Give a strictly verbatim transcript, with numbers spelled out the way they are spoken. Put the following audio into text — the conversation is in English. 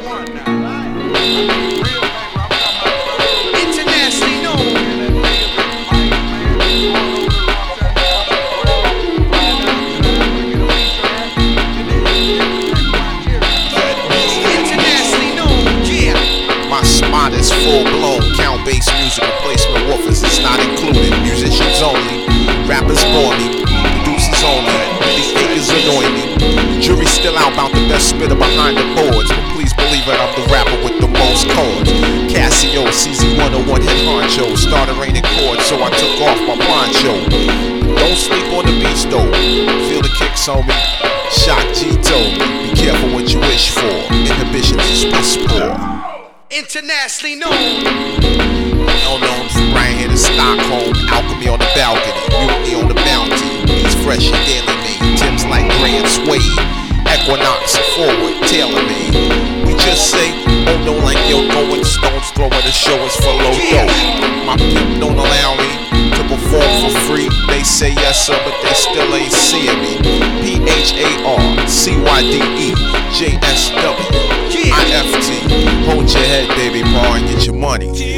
Internationally known. Internationally known, yeah. My spot is full blown. Count bass music replacement woofers. It's not included. Musicians only. Rappers bore me. Producers only. These niggas annoy me. Jury's still out about the best spitter behind the boards, but please believe it, I'm the rapper with the most chords. Casio, C Z one oh one hit honcho. Started raining chords, so I took off my poncho. Don't sleep on the beast though. Feel the kicks on me. Shock G told me, be careful what you wish for. Inhibitions is piss poor. Internationally known. No known from right here to Stockholm. Alchemy on the balcony, mutiny on the bounty. He's fresh and daily made. Tim's like Gray and Suede. Equinox forward, tailor made. We just say, oh no, like yo, going stones throwing the show is for low dough. My pimp don't allow me to perform for free. They say yes sir, but they still ain't seeing me. P H A R C Y D E J S W I F T. Hold your head, baby, boy, and get your money.